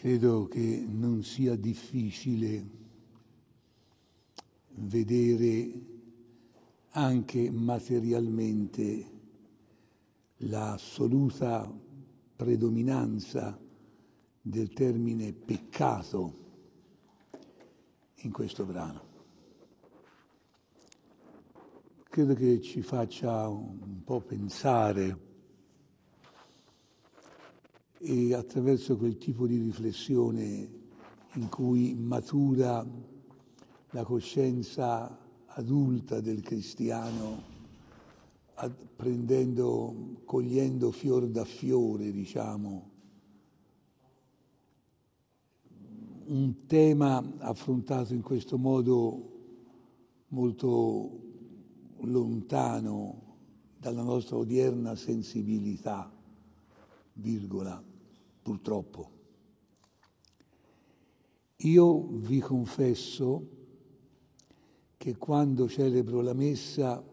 Credo che non sia difficile vedere anche materialmente l'assoluta predominanza del termine peccato in questo brano. Credo che ci faccia un po' pensare e attraverso quel tipo di riflessione in cui matura la coscienza adulta del cristiano, cogliendo fior da fiore, diciamo, un tema affrontato in questo modo molto lontano dalla nostra odierna sensibilità, virgola, purtroppo. Io vi confesso che quando celebro la messa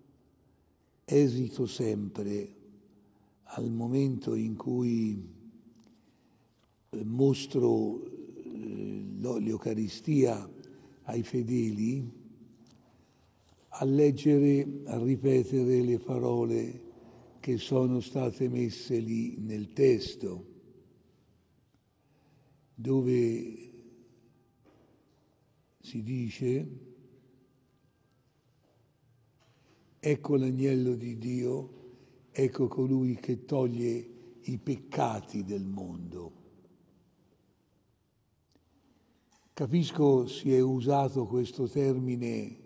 esito sempre al momento in cui mostro l'Eucaristia ai fedeli a leggere, a ripetere le parole che sono state messe lì nel testo, dove si dice: ecco l'agnello di Dio, ecco colui che toglie i peccati del mondo. Capisco si è usato questo termine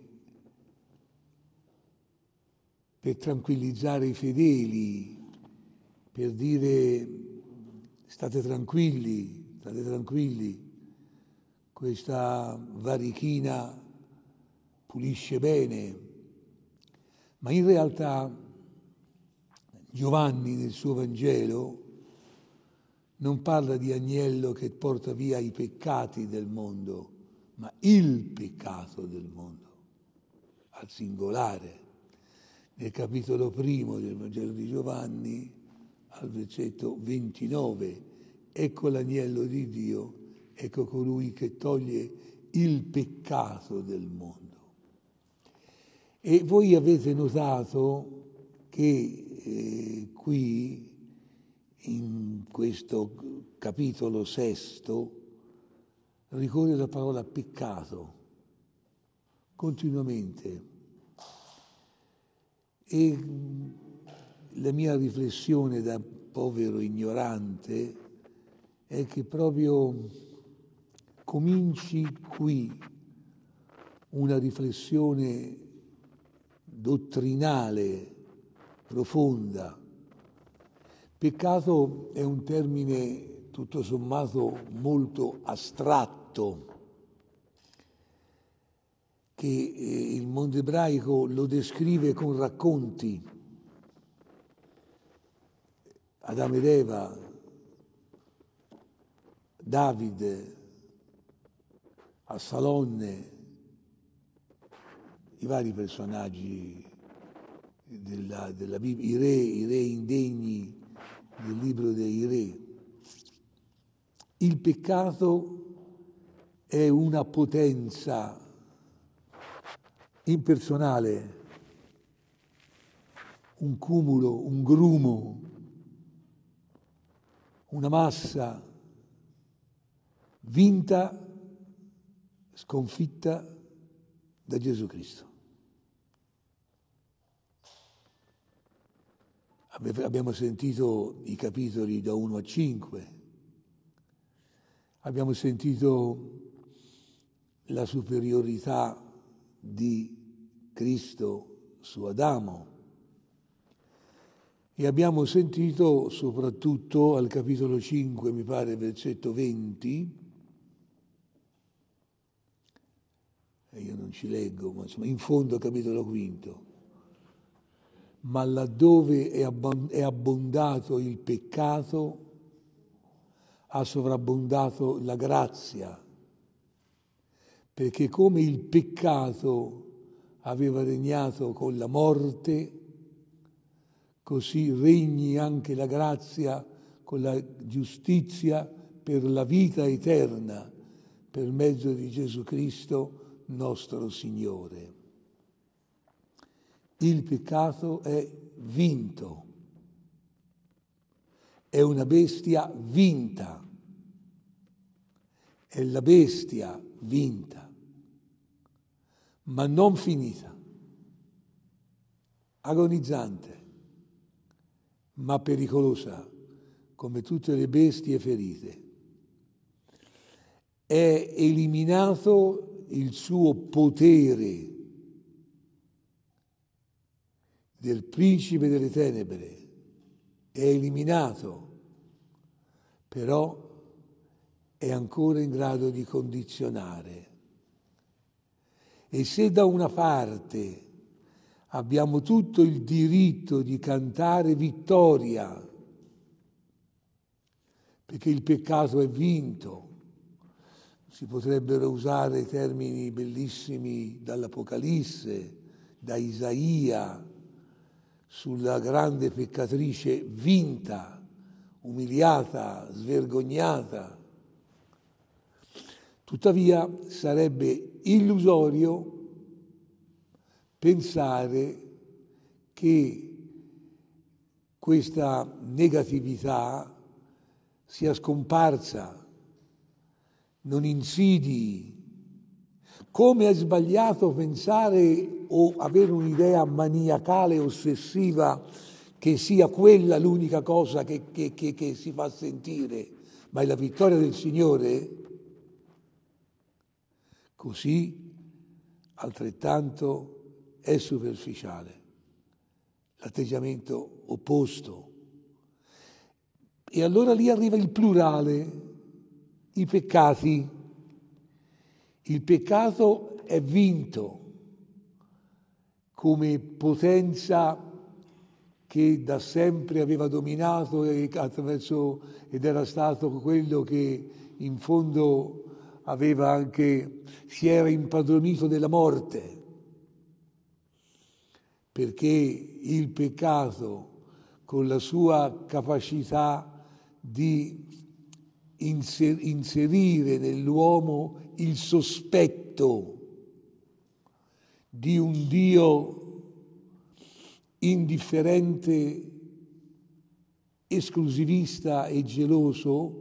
per tranquillizzare i fedeli, per dire state tranquilli, questa varichina pulisce bene, ma in realtà Giovanni nel suo Vangelo non parla di agnello che porta via i peccati del mondo, ma il peccato del mondo, al singolare. Nel capitolo 1 del Vangelo di Giovanni, al versetto 29, ecco l'agnello di Dio, ecco colui che toglie il peccato del mondo. E voi avete notato che qui, in questo capitolo 6, ricorre la parola peccato continuamente. E la mia riflessione da povero ignorante è che proprio cominci qui una riflessione dottrinale profonda. Peccato è un termine tutto sommato molto astratto, che il mondo ebraico lo descrive con racconti. Adamo ed Eva, Davide, Assalonne, i vari personaggi della Bibbia, i re indegni del libro dei re. Il peccato è una potenza impersonale, un cumulo, un grumo, una massa vinta, sconfitta da Gesù Cristo. Abbiamo sentito i capitoli da 1 a 5, abbiamo sentito la superiorità di Cristo su Adamo e abbiamo sentito soprattutto al capitolo 5, mi pare, versetto 20, e io non ci leggo, ma insomma in fondo al capitolo 5, ma laddove è abbondato il peccato ha sovrabbondato la grazia, perché come il peccato aveva regnato con la morte, così regni anche la grazia con la giustizia per la vita eterna per mezzo di Gesù Cristo nostro Signore. Il peccato è vinto, è una bestia vinta, è la bestia vinta, ma non finita, agonizzante, ma pericolosa, come tutte le bestie ferite. È eliminato il suo potere del principe delle tenebre, è eliminato, però è ancora in grado di condizionare. E se da una parte abbiamo tutto il diritto di cantare vittoria, perché il peccato è vinto, si potrebbero usare termini bellissimi dall'Apocalisse, da Isaia, sulla grande peccatrice vinta, umiliata, svergognata. Tuttavia sarebbe illusorio pensare che questa negatività sia scomparsa, non insidi. Come è sbagliato pensare o avere un'idea maniacale, ossessiva, che sia quella l'unica cosa che si fa sentire, ma è la vittoria del Signore. Così altrettanto è superficiale l'atteggiamento opposto. E allora lì arriva il plurale, i peccati. Il peccato è vinto come potenza che da sempre aveva dominato ed era stato quello che in fondo si era impadronito della morte, perché il peccato, con la sua capacità di inserire nell'uomo il sospetto di un Dio indifferente, esclusivista e geloso,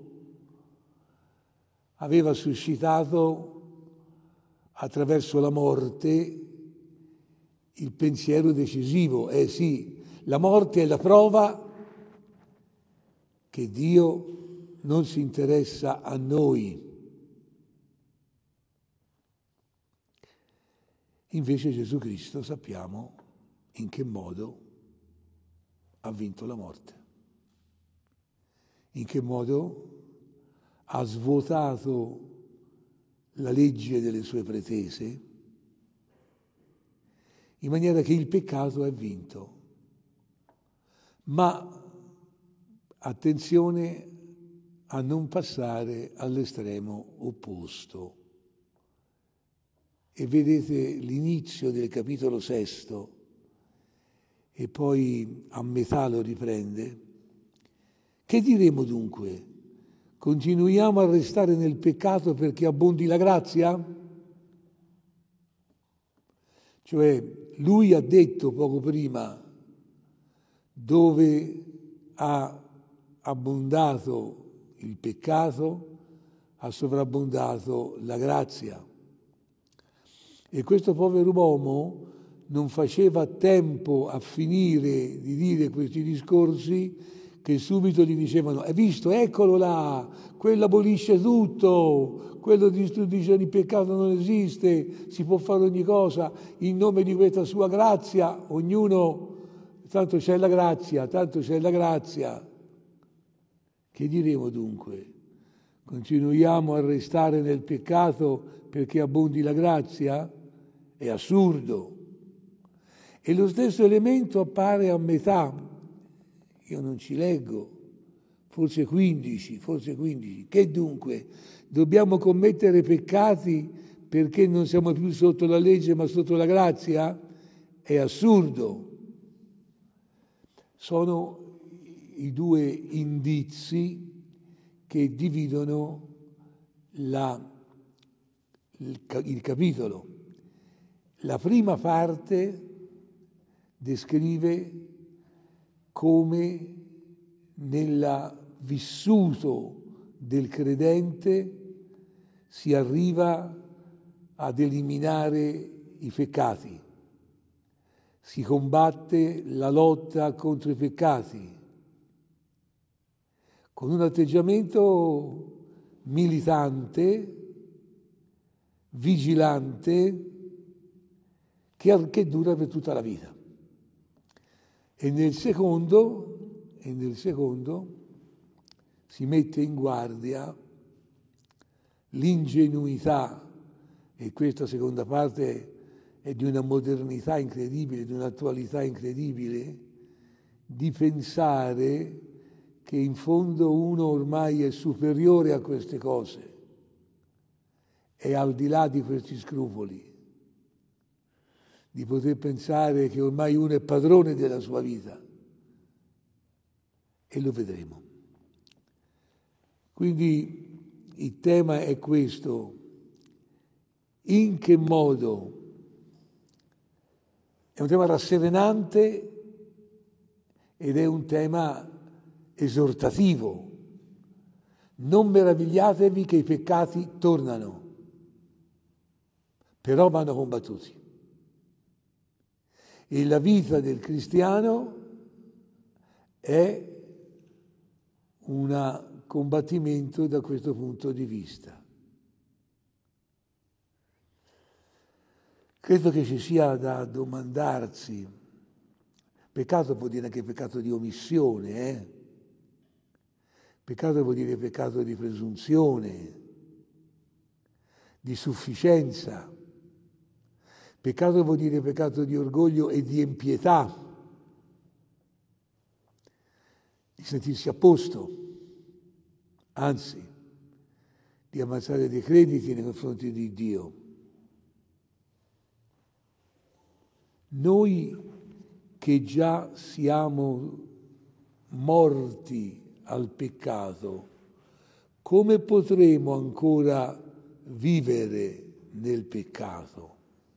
aveva suscitato attraverso la morte il pensiero decisivo. Sì, la morte è la prova che Dio non si interessa a noi. Invece Gesù Cristo sappiamo in che modo ha vinto la morte, in che modo ha svuotato la legge delle sue pretese, in maniera che il peccato è vinto. Ma attenzione a non passare all'estremo opposto. E vedete l'inizio del capitolo 6 e poi a metà lo riprende. Che diremo dunque? Continuiamo a restare nel peccato perché abbondi la grazia? Cioè, lui ha detto poco prima, dove ha abbondato il peccato, ha sovrabbondato la grazia. E questo povero uomo non faceva tempo a finire di dire questi discorsi che subito gli dicevano: hai visto, eccolo là, quello abolisce tutto, quello dice il peccato non esiste, si può fare ogni cosa in nome di questa sua grazia, ognuno, tanto c'è la grazia, tanto c'è la grazia. Che diremo dunque? Continuiamo a restare nel peccato perché abbondi la grazia? È assurdo. E lo stesso elemento appare a metà. Io non ci leggo, forse 15. Che dunque? Dobbiamo commettere peccati perché non siamo più sotto la legge ma sotto la grazia? È assurdo. Sono i due indizi che dividono il capitolo. La prima parte descrive come nel vissuto del credente si arriva ad eliminare i peccati, si combatte la lotta contro i peccati con un atteggiamento militante, vigilante, che dura per tutta la vita. E nel secondo si mette in guardia l'ingenuità, e questa seconda parte è di una modernità incredibile, di un'attualità incredibile, di pensare che in fondo uno ormai è superiore a queste cose, è al di là di questi scrupoli, di poter pensare che ormai uno è padrone della sua vita. E lo vedremo. Quindi il tema è questo: in che modo? È un tema rasserenante ed è un tema esortativo. Non meravigliatevi che i peccati tornano, però vanno combattuti. E la vita del cristiano è un combattimento da questo punto di vista. Credo che ci sia da domandarsi, peccato vuol dire anche peccato di omissione, Peccato vuol dire peccato di presunzione, di sufficienza. Peccato vuol dire peccato di orgoglio e di impietà, di sentirsi a posto, anzi, di ammazzare dei crediti nei confronti di Dio. Noi che già siamo morti al peccato, come potremo ancora vivere nel peccato?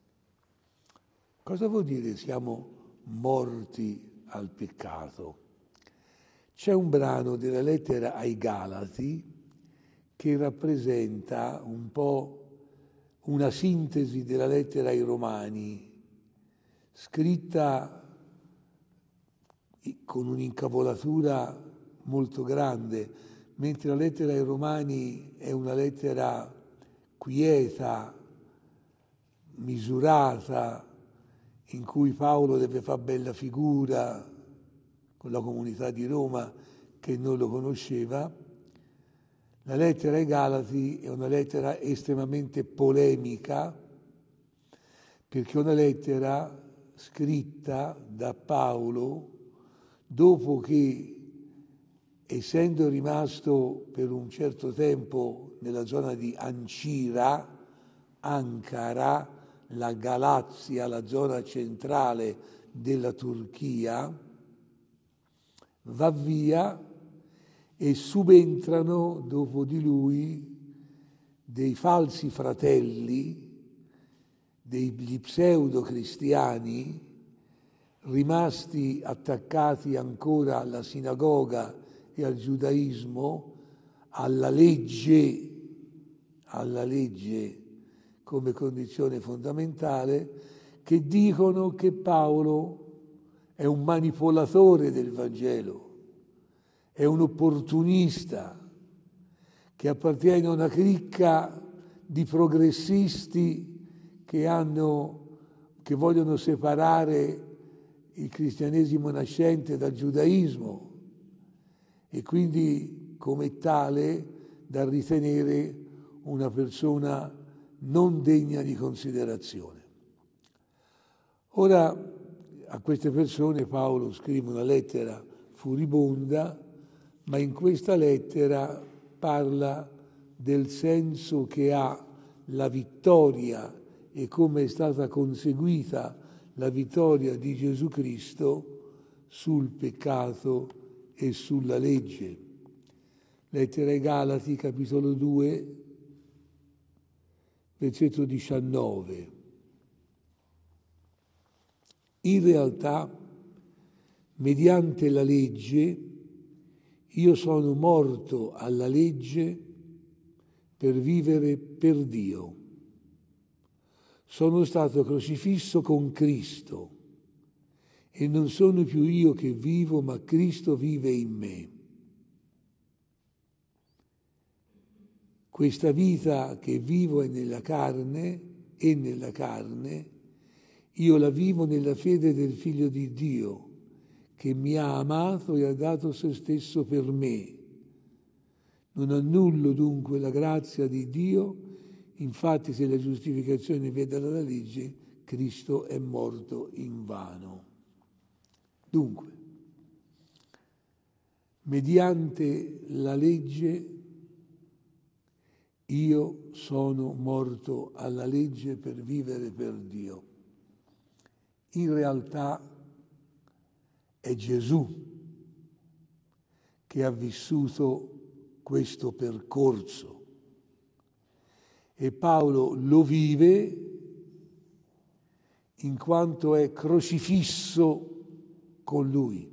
Cosa vuol dire siamo morti al peccato? C'è un brano della lettera ai Galati che rappresenta un po' una sintesi della lettera ai Romani, scritta con un'incavolatura molto grande, mentre la lettera ai Romani è una lettera quieta, misurata, in cui Paolo deve fare bella figura con la comunità di Roma che non lo conosceva. La lettera ai Galati è una lettera estremamente polemica, perché è una lettera scritta da Paolo dopo che, essendo rimasto per un certo tempo nella zona di Ankara, la Galazia, la zona centrale della Turchia, va via e subentrano dopo di lui dei falsi fratelli, degli pseudo-cristiani, rimasti attaccati ancora alla sinagoga e al giudaismo, alla legge come condizione fondamentale, che dicono che Paolo è un manipolatore del Vangelo, è un opportunista che appartiene a una cricca di progressisti che vogliono separare il cristianesimo nascente dal giudaismo e quindi come tale da ritenere una persona non degna di considerazione. Ora a queste persone Paolo scrive una lettera furibonda, ma in questa lettera parla del senso che ha la vittoria e come è stata conseguita la vittoria di Gesù Cristo sul peccato e sulla legge. Lettera ai Galati, capitolo 2, versetto 19. In realtà, mediante la legge, io sono morto alla legge per vivere per Dio. Sono stato crocifisso con Cristo e non sono più io che vivo, ma Cristo vive in me. Questa vita che vivo è nella carne, io la vivo nella fede del Figlio di Dio, che mi ha amato e ha dato se stesso per me. Non annullo dunque la grazia di Dio, infatti se la giustificazione viene dalla legge, Cristo è morto invano. Dunque, mediante la legge io sono morto alla legge per vivere per Dio. In realtà è Gesù che ha vissuto questo percorso e Paolo lo vive in quanto è crocifisso con lui.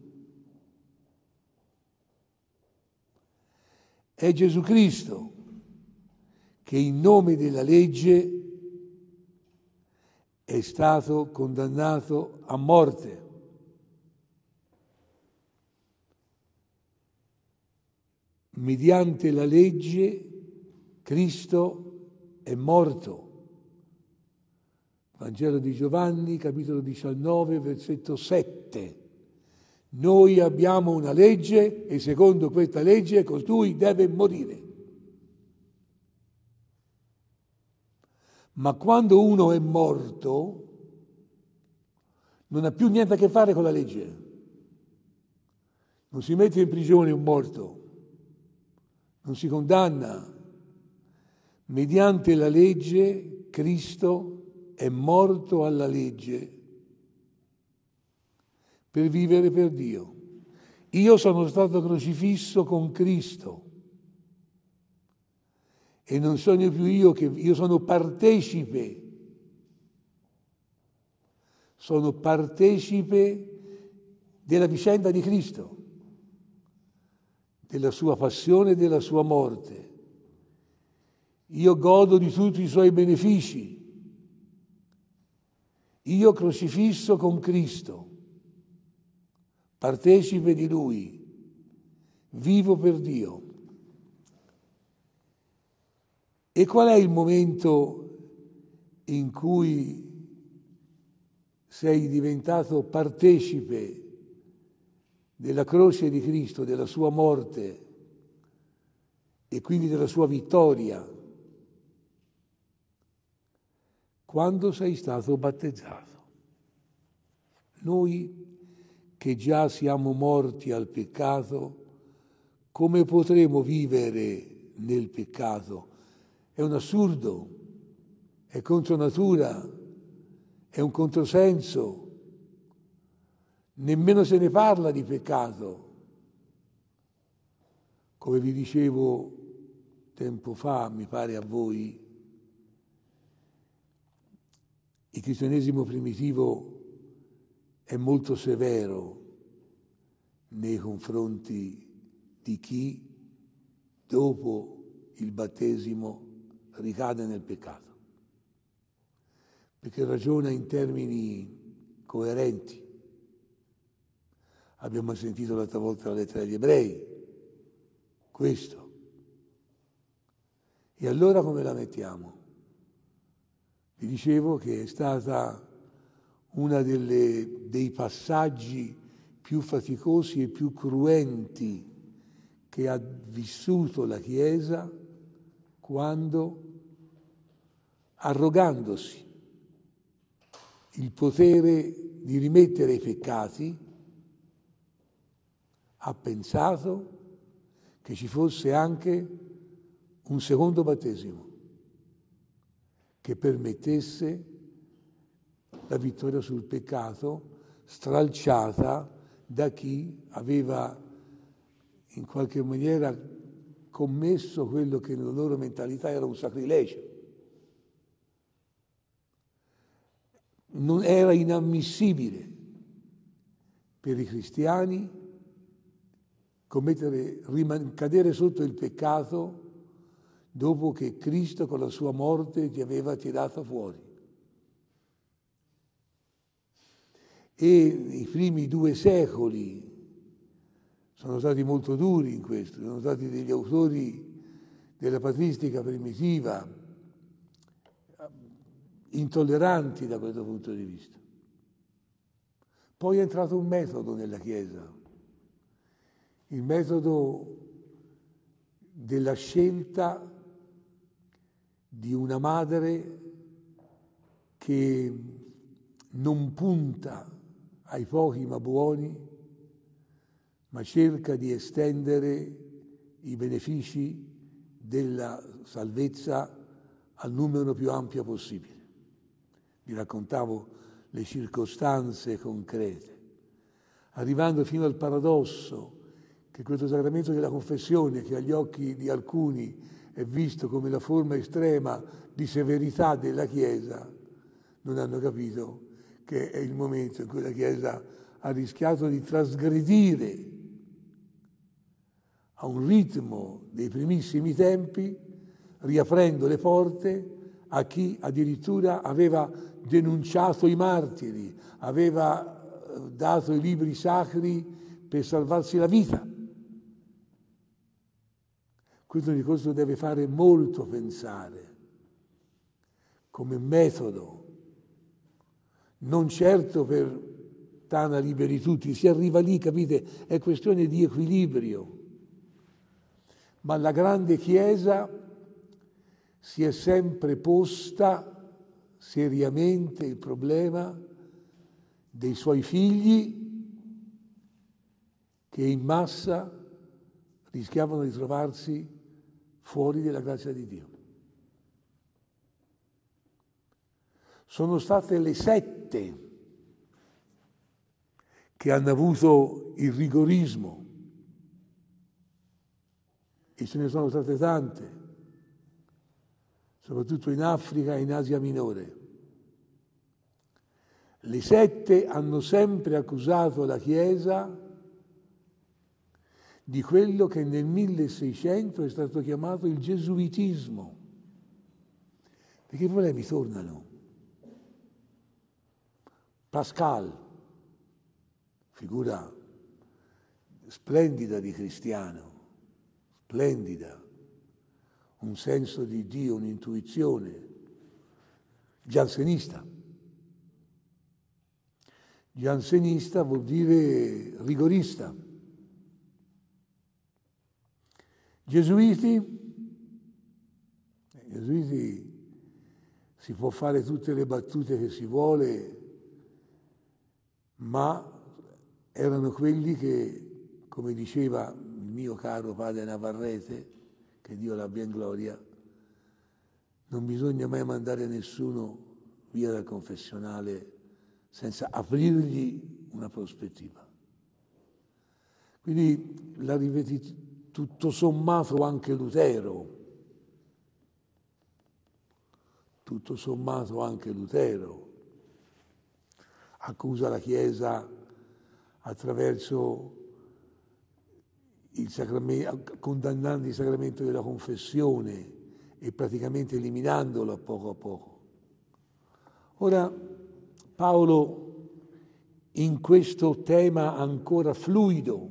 È Gesù Cristo che in nome della legge è stato condannato a morte. Mediante la legge Cristo è morto. Vangelo di Giovanni, capitolo 19, versetto 7. Noi abbiamo una legge e secondo questa legge costui deve morire. Ma quando uno è morto, non ha più niente a che fare con la legge. Non si mette in prigione un morto, non si condanna. Mediante la legge, Cristo è morto alla legge per vivere per Dio. Io sono stato crocifisso con Cristo. E non sono più io sono partecipe della vicenda di Cristo, della sua passione e della sua morte. Io godo di tutti i suoi benefici. Io crocifisso con Cristo, partecipe di Lui, vivo per Dio. E qual è il momento in cui sei diventato partecipe della croce di Cristo, della sua morte e quindi della sua vittoria? Quando sei stato battezzato. Noi che già siamo morti al peccato, come potremo vivere nel peccato? È un assurdo, è contro natura, è un controsenso. Nemmeno se ne parla di peccato. Come vi dicevo tempo fa, mi pare a voi, il cristianesimo primitivo è molto severo nei confronti di chi, dopo il battesimo, ricade nel peccato, perché ragiona in termini coerenti. Abbiamo sentito l'altra volta la lettera agli Ebrei, questo. E allora come la mettiamo? Vi dicevo che è stata una dei passaggi più faticosi e più cruenti che ha vissuto la Chiesa quando, arrogandosi il potere di rimettere i peccati, ha pensato che ci fosse anche un secondo battesimo che permettesse la vittoria sul peccato, stralciata da chi aveva in qualche maniera commesso quello che nella loro mentalità era un sacrilegio. Non era inammissibile per i cristiani cadere sotto il peccato dopo che Cristo con la sua morte ti aveva tirato fuori. E i primi 2 secoli sono stati molto duri in questo, sono stati degli autori della patristica primitiva intolleranti da questo punto di vista. Poi è entrato un metodo nella Chiesa, il metodo della scelta di una madre che non punta ai pochi ma buoni, ma cerca di estendere i benefici della salvezza al numero più ampio possibile. Vi raccontavo le circostanze concrete, arrivando fino al paradosso che questo sacramento della confessione, che agli occhi di alcuni è visto come la forma estrema di severità della Chiesa, non hanno capito che è il momento in cui la Chiesa ha rischiato di trasgredire a un ritmo dei primissimi tempi, riaprendo le porte a chi addirittura aveva denunciato i martiri, aveva dato i libri sacri per salvarsi la vita. Questo discorso deve fare molto pensare come metodo, non certo per tana liberi tutti, si arriva lì, capite, è questione di equilibrio. Ma la grande Chiesa si è sempre posta seriamente il problema dei suoi figli che in massa rischiavano di trovarsi fuori dalla grazia di Dio. Sono state le sette che hanno avuto il rigorismo, e ce ne sono state tante, soprattutto in Africa e in Asia Minore. Le sette hanno sempre accusato la Chiesa di quello che nel 1600 è stato chiamato il gesuitismo, perché i problemi tornano. Pascal, figura splendida di cristiano, splendida, un senso di Dio, un'intuizione, giansenista. Giansenista vuol dire rigorista. Gesuiti si può fare tutte le battute che si vuole, ma erano quelli che, come diceva il mio caro padre Navarrete, che Dio l'abbia in gloria, non bisogna mai mandare nessuno via dal confessionale senza aprirgli una prospettiva. Quindi tutto sommato anche Lutero, accusa la Chiesa attraverso il sacramento, condannando il sacramento della confessione e praticamente eliminandolo a poco. Ora, Paolo, in questo tema ancora fluido,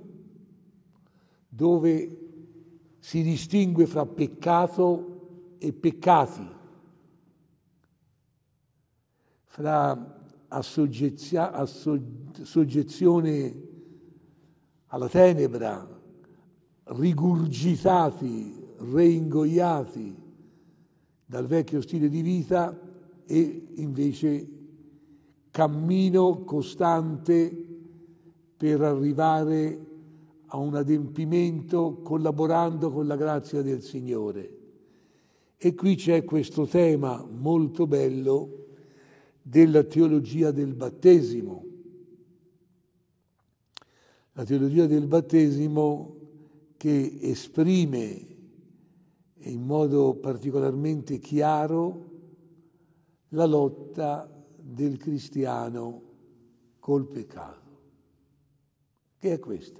dove si distingue fra peccato e peccati, fra soggezione alla tenebra, rigurgitati, reingoiati dal vecchio stile di vita, e invece cammino costante per arrivare a un adempimento collaborando con la grazia del Signore. E qui c'è questo tema molto bello della teologia del battesimo. La teologia del battesimo che esprime e in modo particolarmente chiaro la lotta del cristiano col peccato, che è questa.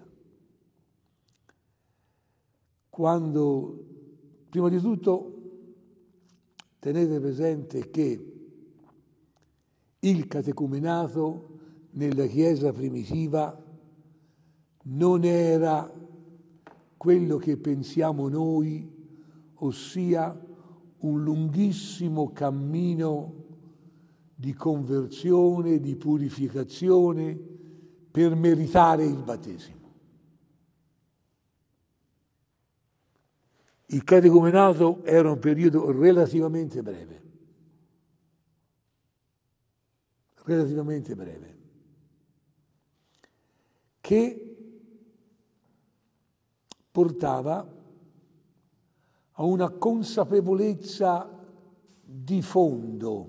Quando, prima di tutto, tenete presente che il catecumenato nella Chiesa primitiva non era quello che pensiamo noi, ossia un lunghissimo cammino di conversione, di purificazione per meritare il battesimo. Il catecumenato era un periodo relativamente breve, che portava a una consapevolezza di fondo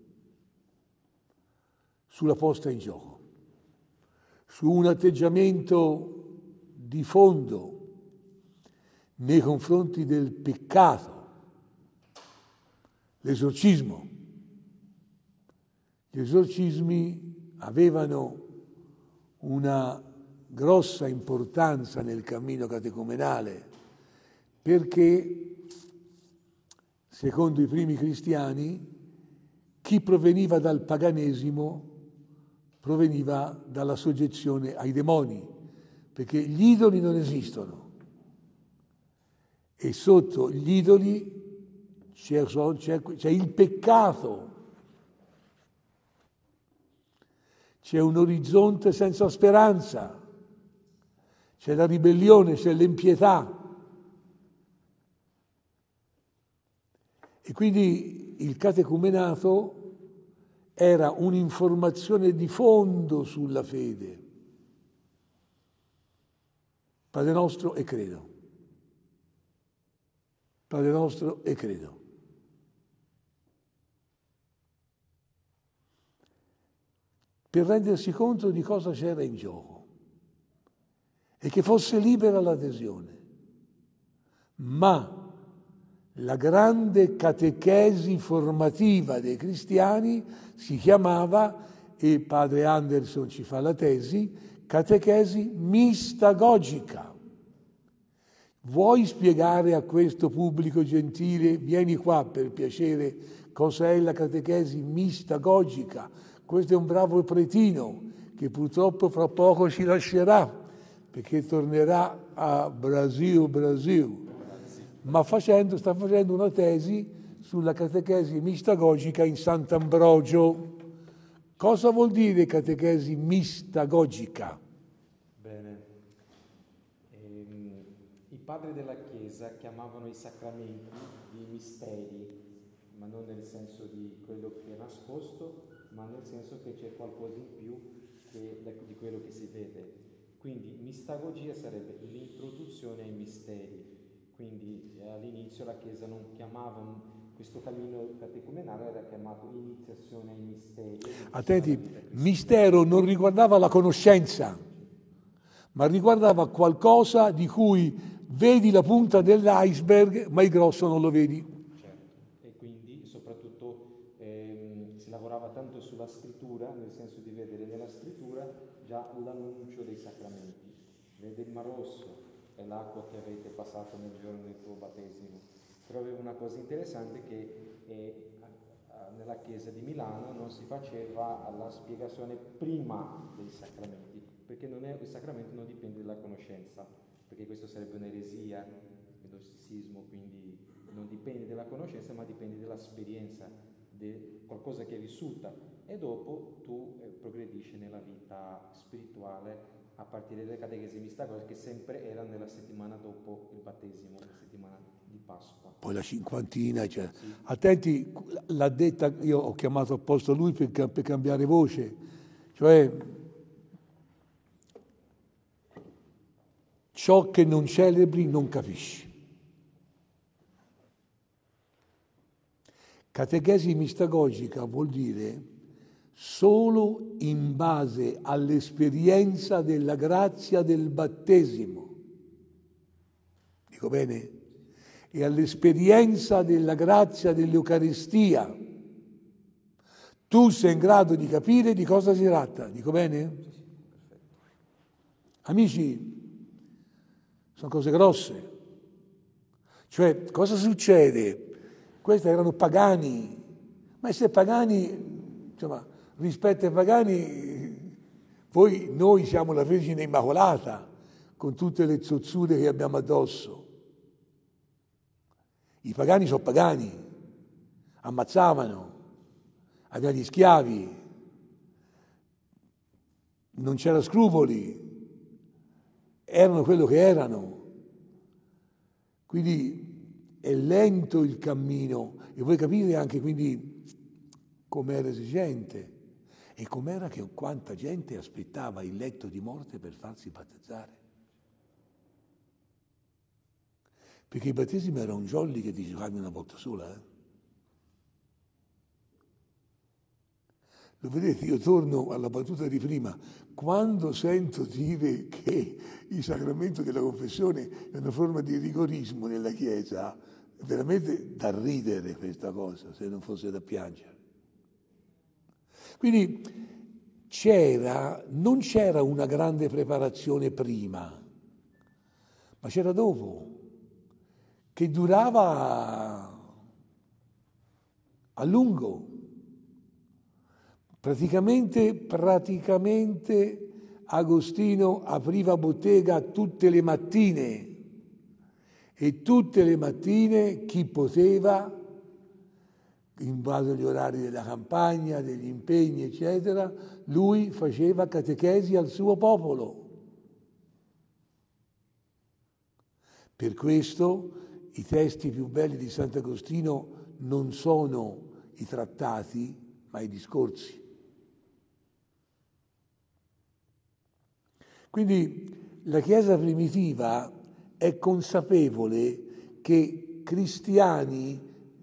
sulla posta in gioco, su un atteggiamento di fondo nei confronti del peccato, l'esorcismo. Gli esorcismi avevano una grossa importanza nel cammino catecumenale perché, secondo i primi cristiani, chi proveniva dal paganesimo proveniva dalla soggezione ai demoni, perché gli idoli non esistono e sotto gli idoli c'è il peccato, c'è un orizzonte senza speranza, c'è la ribellione, c'è l'impietà. E quindi il catecumenato era un'informazione di fondo sulla fede. Padre nostro e credo. Padre nostro e credo. Per rendersi conto di cosa c'era in gioco e che fosse libera l'adesione. Ma la grande catechesi formativa dei cristiani si chiamava, e padre Anderson ci fa la tesi, catechesi mistagogica. Vuoi spiegare a questo pubblico gentile, vieni qua per piacere, cosa è la catechesi mistagogica? Questo è un bravo pretino che purtroppo fra poco ci lascerà perché tornerà a Brasil. Ma sta facendo una tesi sulla catechesi mistagogica in Sant'Ambrogio. Cosa vuol dire catechesi mistagogica? Bene. I padri della Chiesa chiamavano i sacramenti di misteri, ma non nel senso di quello che è nascosto, ma nel senso che c'è qualcosa in più di quello che si vede. Quindi mistagogia sarebbe l'introduzione ai misteri. Quindi all'inizio la Chiesa non chiamava questo cammino catecumenale, era chiamato iniziazione ai misteri. Attenti, mistero non riguardava la conoscenza, ma riguardava qualcosa di cui vedi la punta dell'iceberg, ma il grosso non lo vedi. Certo, e quindi soprattutto si lavorava tanto sulla scrittura, nel senso di vedere nella scrittura già l'annuncio dei sacramenti. Vede il Mar Rosso, è l'acqua che avete passato nel giorno del tuo battesimo. Però aveva una cosa interessante che nella chiesa di Milano non si faceva la spiegazione prima dei sacramenti, perché il sacramento non dipende dalla conoscenza, perché questo sarebbe un'eresia, il gnosticismo, quindi non dipende dalla conoscenza ma dipende dall'esperienza, di qualcosa che è vissuta, e dopo tu progredisci nella vita spirituale a partire dalle catechesi mistagogiche che sempre era nella settimana dopo il battesimo, la settimana di Pasqua. Poi la cinquantina, cioè. Sì. Attenti, l'ha detta, io ho chiamato apposta lui per cambiare voce, cioè ciò che non celebri non capisci. Catechesi mistagogica vuol dire solo in base all'esperienza della grazia del battesimo. Dico bene? e all'esperienza della grazia dell'Eucaristia, tu sei in grado di capire di cosa si tratta. Dico bene? Amici, sono cose grosse. Cioè, cosa succede? Questi erano pagani, ma se pagani, insomma, rispetto ai pagani, noi siamo la Vergine Immacolata, con tutte le zozzure che abbiamo addosso. I pagani sono pagani, ammazzavano, avevano gli schiavi, non c'era scrupoli, erano quello che erano. Quindi è lento il cammino e voi capite anche quindi com'era esigente e com'era che quanta gente aspettava il letto di morte per farsi battezzare. Perché il battesimo era un jolly che ti giocavi una volta sola. Lo vedete, io torno alla battuta di prima, quando sento dire che il sacramento della confessione è una forma di rigorismo nella Chiesa, è veramente da ridere questa cosa, se non fosse da piangere. Quindi non c'era una grande preparazione prima, ma c'era dopo, che durava a lungo. Praticamente Agostino apriva bottega tutte le mattine e tutte le mattine chi poteva, in base agli orari della campagna, degli impegni, eccetera, lui faceva catechesi al suo popolo. Per questo i testi più belli di Sant'Agostino non sono i trattati, ma i discorsi. Quindi la Chiesa primitiva è consapevole che cristiani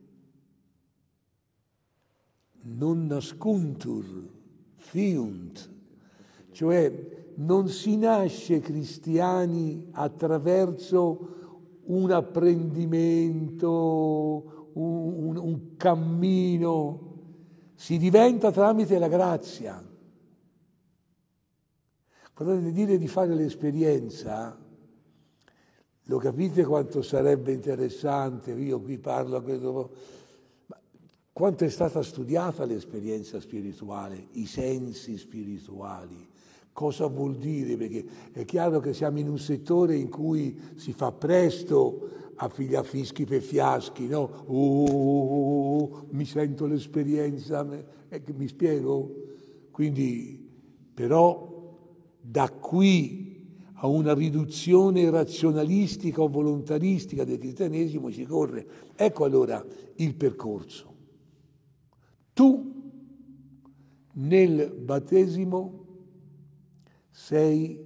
non nascuntur, fiunt, cioè non si nasce cristiani attraverso un apprendimento, un cammino, si diventa tramite la grazia. Potete dire di fare l'esperienza, lo capite quanto sarebbe interessante, io qui parlo a questo, ma quanto è stata studiata l'esperienza spirituale, i sensi spirituali, cosa vuol dire, perché è chiaro che siamo in un settore in cui si fa presto a pigliare fischi per fiaschi, no? Mi sento l'esperienza, mi spiego? Quindi, però, da qui a una riduzione razionalistica o volontaristica del cristianesimo ci corre. Ecco allora il percorso. Tu nel battesimo sei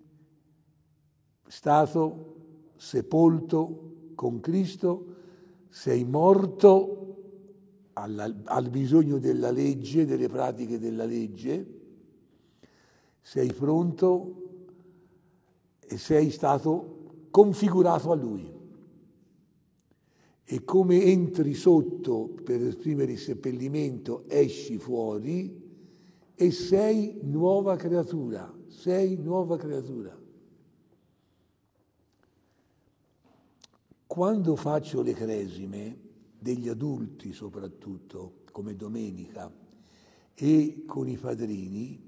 stato sepolto con Cristo, sei morto al bisogno della legge, delle pratiche della legge, sei pronto e sei stato configurato a Lui. E come entri sotto per esprimere il seppellimento, esci fuori e sei nuova creatura, sei nuova creatura. Quando faccio le cresime, degli adulti soprattutto, come domenica, e con i padrini,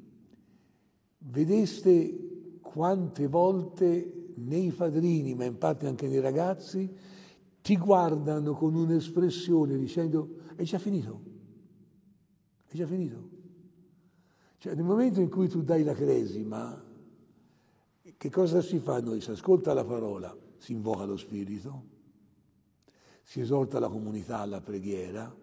vedeste quante volte nei padrini, ma in parte anche nei ragazzi, ti guardano con un'espressione dicendo è già finito, è già finito. Cioè nel momento in cui tu dai la cresima, che cosa si fa a noi? Si ascolta la parola, si invoca lo Spirito, si esorta la comunità alla preghiera.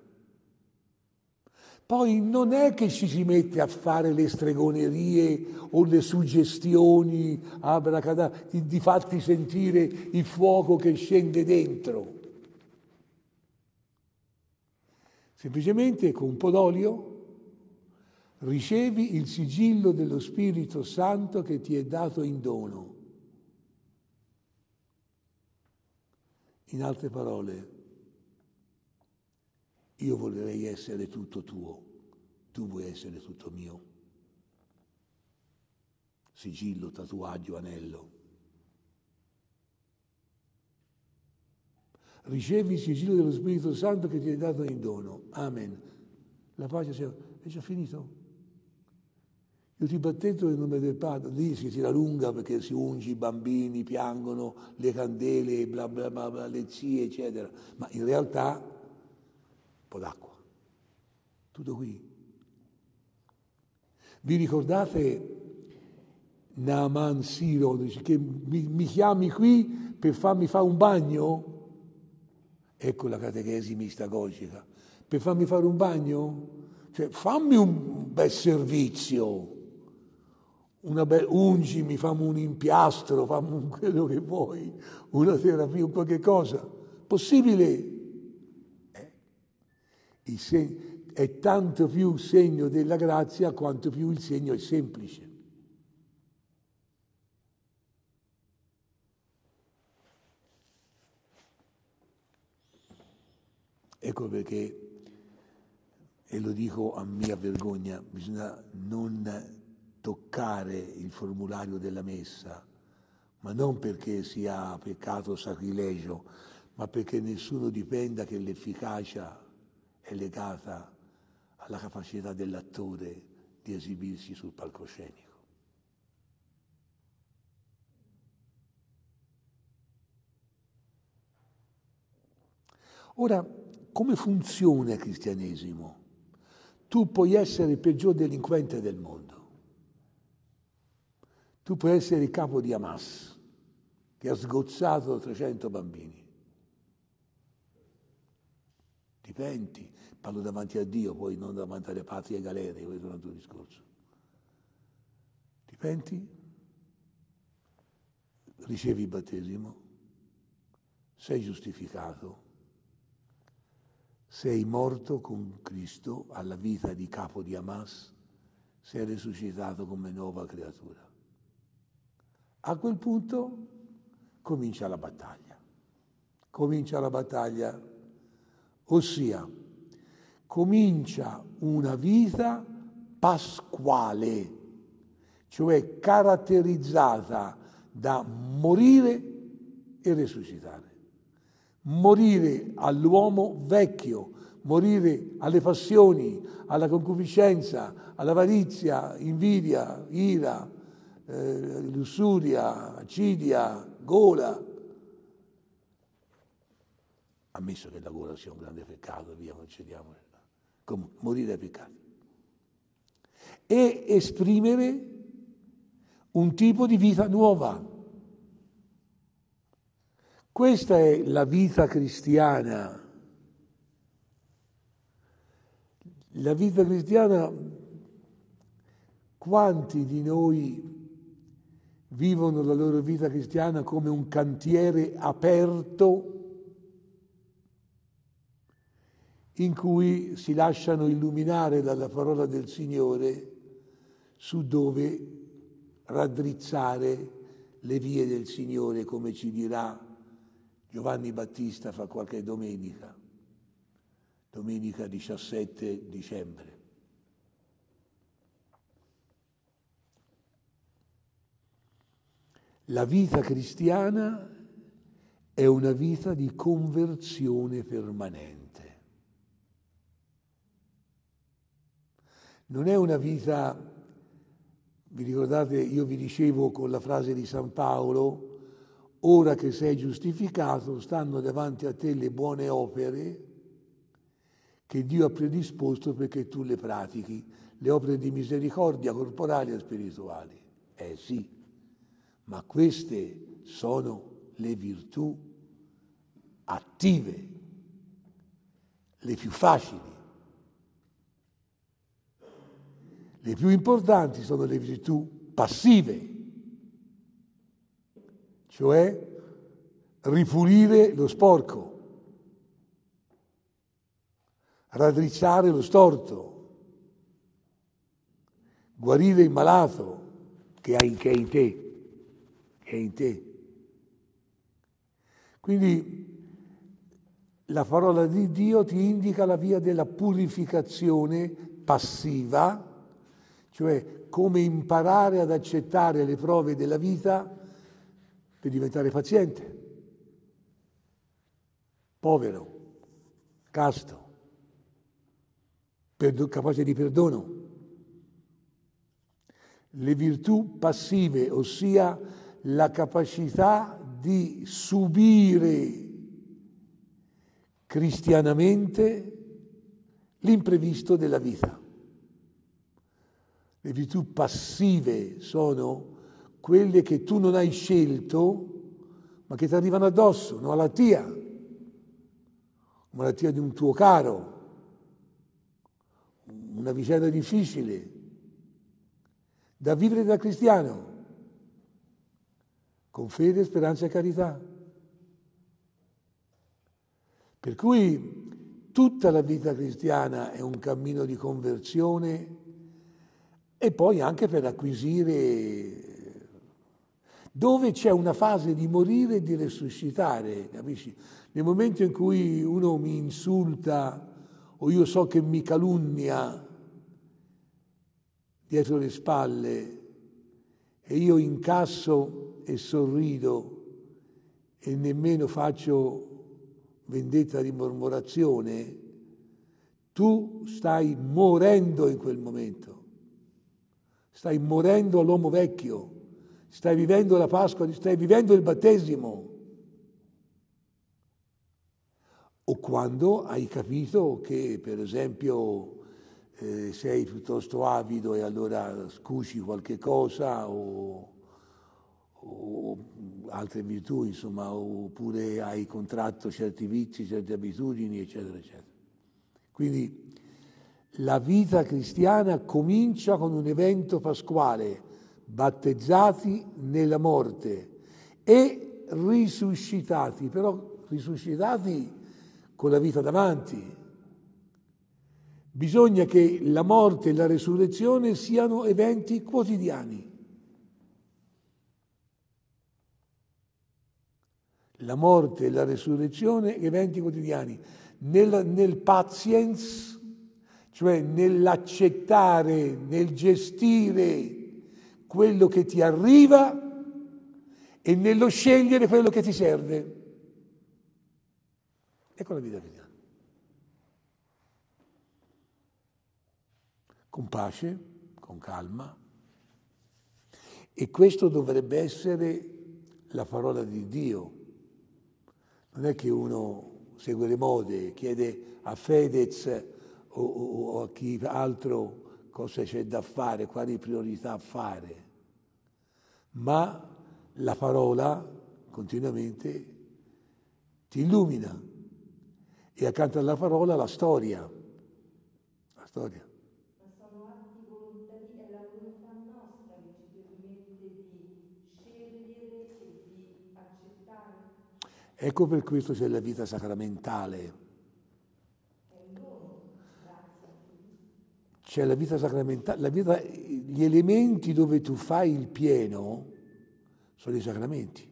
Poi non è che ci si mette a fare le stregonerie o le suggestioni di farti sentire il fuoco che scende dentro. Semplicemente con un po' d'olio ricevi il sigillo dello Spirito Santo che ti è dato in dono. In altre parole, io vorrei essere tutto tuo, tu vuoi essere tutto mio. Sigillo, tatuaggio, anello. Ricevi il sigillo dello Spirito Santo che ti è dato in dono. Amen. La pace sia... È già finito? Io ti battezzo nel nome del Padre. Lì si tira lunga perché si unge, i bambini piangono, le candele, bla bla bla, bla, le zie, eccetera. Ma in realtà, un po' d'acqua. Tutto qui. Vi ricordate Naaman Siro, dice che mi chiami qui per farmi fare un bagno? Ecco la catechesi mistagogica. Per farmi fare un bagno? Cioè, fammi un bel servizio, ungimi, fammi un impiastro, fammi quello che vuoi, una terapia, un qualche cosa. Possibile? È tanto più segno della grazia quanto più il segno è semplice. Ecco perché, e lo dico a mia vergogna, bisogna non toccare il formulario della messa, ma non perché sia peccato o sacrilegio, ma perché nessuno dipenda che l'efficacia è legata alla capacità dell'attore di esibirsi sul palcoscenico. Ora, come funziona il cristianesimo? Tu puoi essere il peggior delinquente del mondo. Tu puoi essere il capo di Hamas, che ha sgozzato 300 bambini. Ti penti, parlo davanti a Dio, poi non davanti alle patrie galere, questo è un altro discorso. Ti penti? Ricevi il battesimo, sei giustificato, sei morto con Cristo alla vita di capo di Hamas, sei risuscitato come nuova creatura. A quel punto comincia la battaglia. Comincia la battaglia, ossia comincia una vita pasquale, cioè caratterizzata da morire e risuscitare. Morire all'uomo vecchio, morire alle passioni, alla concupiscenza, all'avarizia, invidia, ira, lussuria, acidia, gola. Ammesso che la gola sia un grande peccato, via, concediamolo. Comunque, morire dai peccati. E esprimere un tipo di vita nuova. Questa è la vita cristiana. La vita cristiana, quanti di noi vivono la loro vita cristiana come un cantiere aperto in cui si lasciano illuminare dalla parola del Signore su dove raddrizzare le vie del Signore, come ci dirà Giovanni Battista fra qualche domenica 17 dicembre. La vita cristiana è una vita di conversione permanente. Non è una vita, vi ricordate, io vi dicevo con la frase di San Paolo, ora che sei giustificato, stanno davanti a te le buone opere che Dio ha predisposto perché tu le pratichi, le opere di misericordia corporali e spirituali. Sì, ma queste sono le virtù attive, le più facili. Le più importanti sono le virtù passive, cioè ripulire lo sporco, raddrizzare lo storto, guarire il malato che è in te. Quindi la parola di Dio ti indica la via della purificazione passiva, cioè come imparare ad accettare le prove della vita per diventare paziente, povero, casto, capace di perdono. Le virtù passive, ossia la capacità di subire cristianamente l'imprevisto della vita. Le virtù passive sono quelle che tu non hai scelto, ma che ti arrivano addosso, una malattia di un tuo caro, una vicenda difficile, da vivere da cristiano, con fede, speranza e carità. Per cui tutta la vita cristiana è un cammino di conversione e poi anche per acquisire, dove c'è una fase di morire e di resuscitare, capisci? Nel momento in cui uno mi insulta o io so che mi calunnia dietro le spalle e io incasso e sorrido e nemmeno faccio vendetta di mormorazione, tu stai morendo in quel momento, stai morendo all'uomo vecchio, stai vivendo la Pasqua, stai vivendo il battesimo. O quando hai capito che, per esempio, sei piuttosto avido e allora scusi qualche cosa o altre virtù, insomma, oppure hai contratto certi vizi, certe abitudini, eccetera, eccetera. Quindi la vita cristiana comincia con un evento pasquale, battezzati nella morte e risuscitati, però risuscitati con la vita davanti. Bisogna che la morte e la resurrezione siano eventi quotidiani. La morte e la resurrezione, eventi quotidiani. Nel patience, cioè nell'accettare, nel gestire quello che ti arriva e nello scegliere quello che ti serve. Ecco la vita cristiana. Con pace, con calma. E questo dovrebbe essere la parola di Dio. Non è che uno segue le mode, chiede a Fedez o a chi altro cosa c'è da fare, quali priorità fare, ma la parola continuamente ti illumina e accanto alla parola la storia. La storia. Ma sono atti volontari, è la volontà nostra che ci permette di scegliere e di accettare. Ecco per questo c'è la vita sacramentale. È un dono, grazie. C'è la vita sacramentale, gli elementi dove tu fai il pieno sono i sacramenti.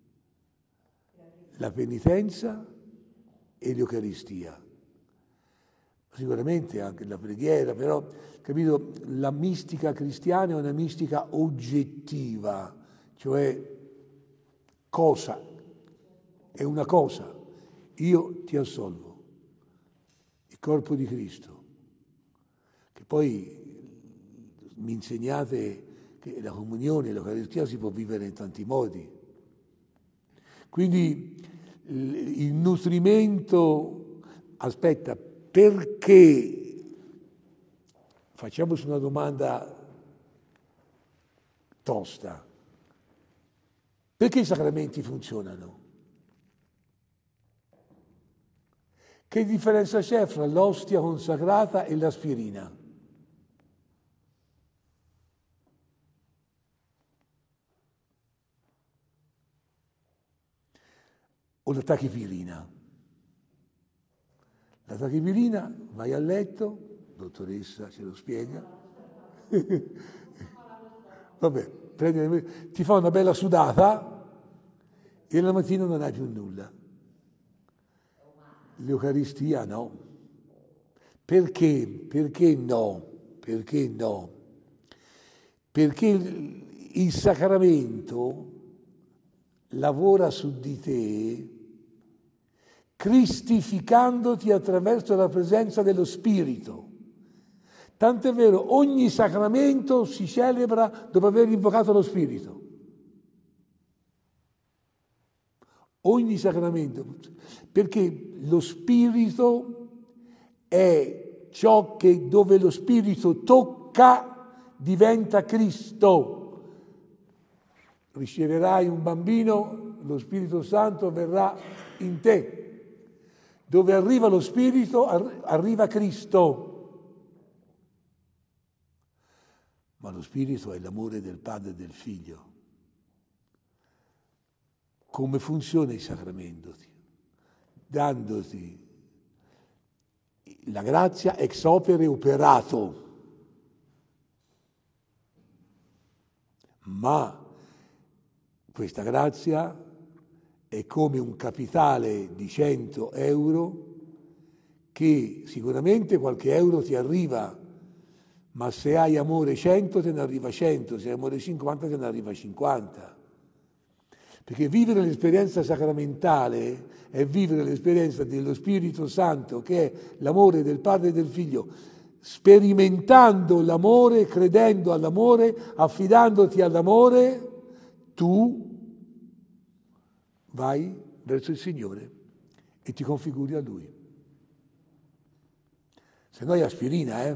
La penitenza e l'Eucaristia. Sicuramente anche la preghiera, però, capito, la mistica cristiana è una mistica oggettiva, cioè cosa, è una cosa, io ti assolvo, il corpo di Cristo, che poi mi insegnate che la comunione, l'Eucaristia si può vivere in tanti modi. Quindi il nutrimento, aspetta, perché, facciamoci una domanda tosta, perché i sacramenti funzionano? Che differenza c'è fra l'ostia consacrata e l'aspirina? O la tachipirina? La tachipirina, vai a letto, dottoressa ce lo spiega, vabbè, ti fa una bella sudata e la mattina non hai più nulla. L'Eucaristia no. Perché? Perché no? Perché no? Perché il sacramento lavora su di te cristificandoti attraverso la presenza dello Spirito. Tant'è vero, ogni sacramento si celebra dopo aver invocato lo Spirito. Ogni sacramento, perché lo Spirito è ciò che dove lo Spirito tocca diventa Cristo. Riceverai un bambino, lo Spirito Santo verrà in te. Dove arriva lo Spirito, arriva Cristo. Ma lo Spirito è l'amore del Padre e del Figlio. Come funziona il sacramento? Dandoti la grazia ex opere operato. Ma questa grazia è come un capitale di 100 euro che sicuramente qualche euro ti arriva, ma se hai amore 100 te ne arriva 100, se hai amore 50 te ne arriva 50. Perché vivere l'esperienza sacramentale è vivere l'esperienza dello Spirito Santo, che è l'amore del Padre e del Figlio, sperimentando l'amore, credendo all'amore, affidandoti all'amore, tu vai verso il Signore e ti configuri a Lui. Se no è aspirina,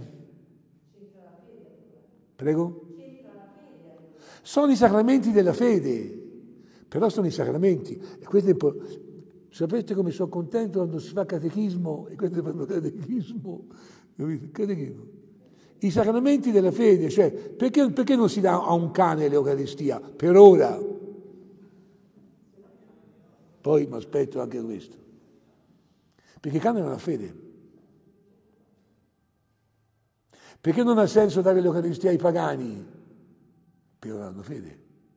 Prego? Sono i sacramenti della fede, però sono i sacramenti. E questo è sapete come sono contento quando si fa catechismo, e questo fanno catechismo, capite? Catechismo. I sacramenti della fede, cioè perché non si dà a un cane l'Eucaristia? Per ora. Poi mi aspetto anche questo. Perché cambiano la fede. Perché non ha senso dare l'Eucaristia ai pagani? Perché non hanno fede.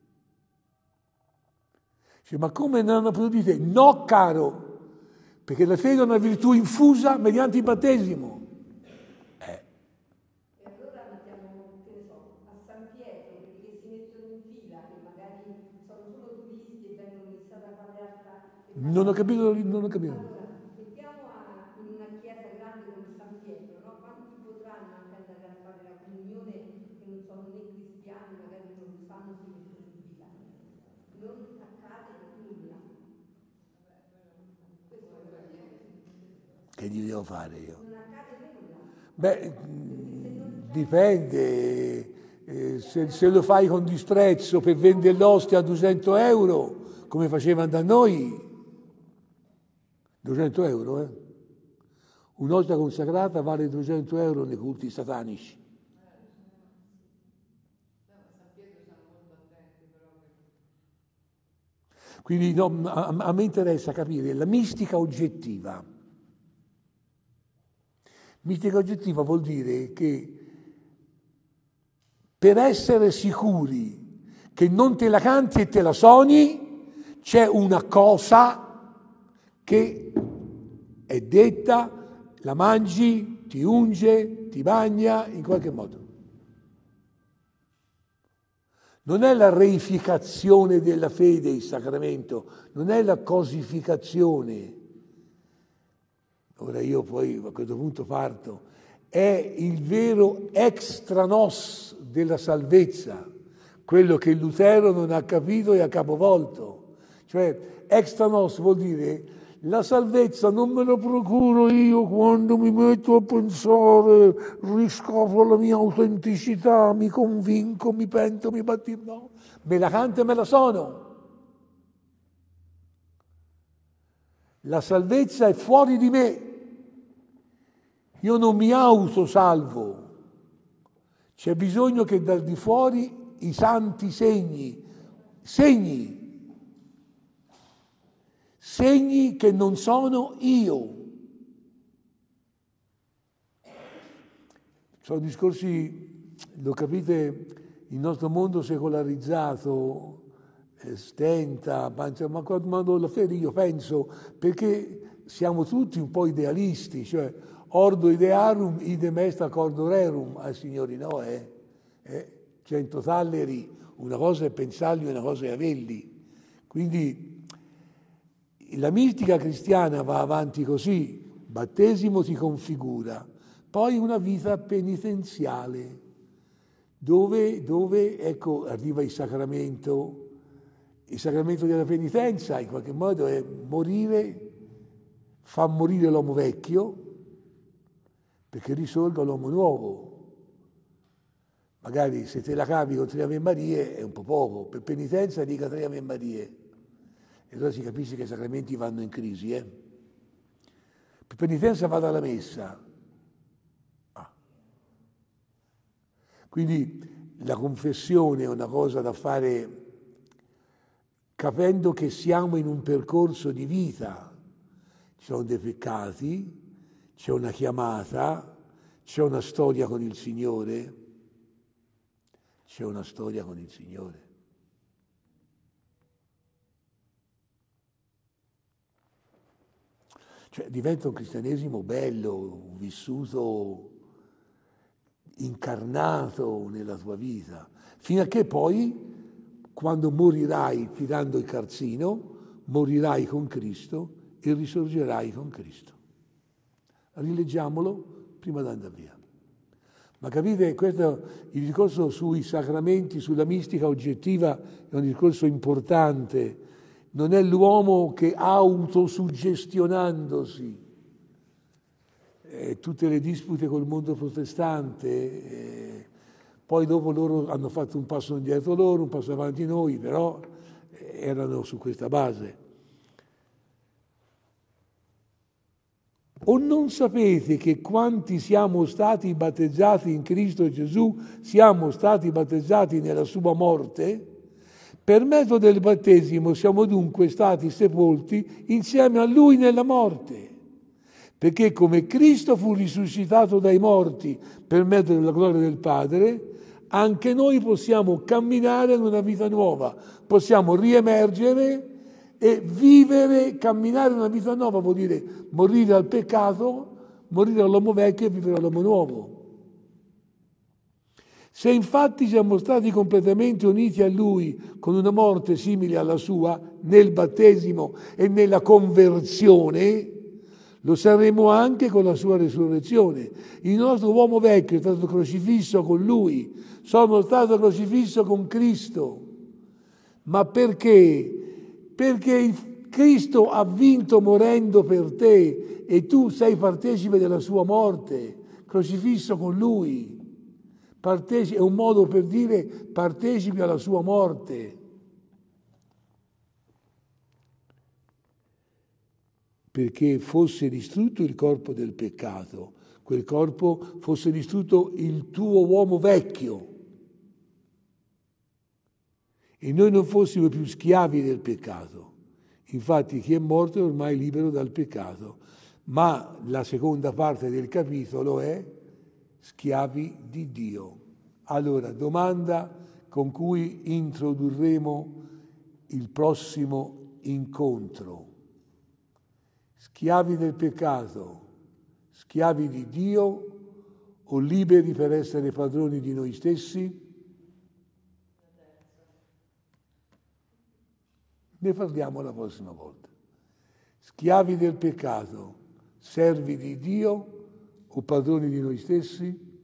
Dice, ma come non hanno potuto dire? No, caro, perché la fede è una virtù infusa mediante il battesimo. E allora mettiamo, che ne so, a San Pietro, quelli che si mettono in fila, che magari sono solo turisti e vengono iniziati a fare Non ho capito. Allora, mettiamo in una chiesa grande come San Pietro, no? Quanti potranno anche andare a fare la comunione che non sono né cristiani, magari non lo sanno, si mettono in fila? Non accade nulla. Questo è Che gli devo fare io? non accade nulla. Beh, dipende. Se lo fai con disprezzo per vendere l'ostia a 200 euro, come facevano da noi, 200 euro, Un'ostia consacrata vale 200 euro nei culti satanici. Quindi no, a me interessa capire la mistica oggettiva. Mistica oggettiva vuol dire che per essere sicuri che non te la canti e te la sogni, c'è una cosa che è detta, la mangi, ti unge, ti bagna, in qualche modo. Non è la reificazione della fede il sacramento, non è la cosificazione. Ora io poi a questo punto parto. È il vero extra nos della salvezza, quello che Lutero non ha capito e ha capovolto. Cioè, extra nos vuol dire la salvezza non me la procuro io quando mi metto a pensare, riscopro la mia autenticità, mi convinco, mi pento, mi battimo. No, me la canto e me la sono. La salvezza è fuori di me. Io non mi autosalvo. C'è bisogno che dal di fuori i santi segni che non sono io. Sono discorsi, lo capite, il nostro mondo secolarizzato stenta, ma quando la fede io penso, perché siamo tutti un po' idealisti, cioè ordo idearum idem est ac ordo rerum, signori, no? 100 talleri, una cosa è pensarli, una cosa è averli. Quindi la mistica cristiana va avanti così, battesimo ti configura, poi una vita penitenziale, dove ecco, arriva il sacramento della penitenza, in qualche modo è morire, fa morire l'uomo vecchio, perché risorga l'uomo nuovo. Magari se te la cavi con 3 Ave Marie è un po' poco, per penitenza dica 3 Ave Marie. E allora si capisce che i sacramenti vanno in crisi. Per penitenza vado alla messa. Quindi la confessione è una cosa da fare capendo che siamo in un percorso di vita. Ci sono dei peccati, c'è una chiamata, c'è una storia con il Signore. C'è una storia con il Signore. Cioè diventa un cristianesimo bello, vissuto, incarnato nella tua vita, fino a che poi, quando morirai tirando il calzino, morirai con Cristo e risorgerai con Cristo. Rileggiamolo prima di andare via. Ma capite, questo, il discorso sui sacramenti, sulla mistica oggettiva è un discorso importante. Non è l'uomo che autosuggestionandosi, tutte le dispute col mondo protestante, poi dopo loro hanno fatto un passo indietro loro, un passo avanti noi, però erano su questa base. O non sapete che quanti siamo stati battezzati in Cristo Gesù siamo stati battezzati nella sua morte? Per mezzo del battesimo siamo dunque stati sepolti insieme a Lui nella morte, perché come Cristo fu risuscitato dai morti per mezzo della gloria del Padre, anche noi possiamo camminare in una vita nuova, possiamo riemergere e vivere, camminare una vita nuova, vuol dire morire al peccato, morire all'uomo vecchio e vivere all'uomo nuovo. Se infatti siamo stati completamente uniti a Lui con una morte simile alla sua, nel battesimo e nella conversione, lo saremo anche con la sua resurrezione. Il nostro uomo vecchio è stato crocifisso con Lui, sono stato crocifisso con Cristo. Ma perché? Perché Cristo ha vinto morendo per te e tu sei partecipe della sua morte, crocifisso con Lui. È un modo per dire partecipi alla sua morte. Perché fosse distrutto il corpo del peccato, quel corpo fosse distrutto il tuo uomo vecchio e noi non fossimo più schiavi del peccato. Infatti chi è morto è ormai libero dal peccato, ma la seconda parte del capitolo è schiavi di Dio. Allora, domanda con cui introdurremo il prossimo incontro. Schiavi del peccato, schiavi di Dio o liberi per essere padroni di noi stessi? Ne parliamo la prossima volta. Schiavi del peccato, servi di Dio o padroni di noi stessi?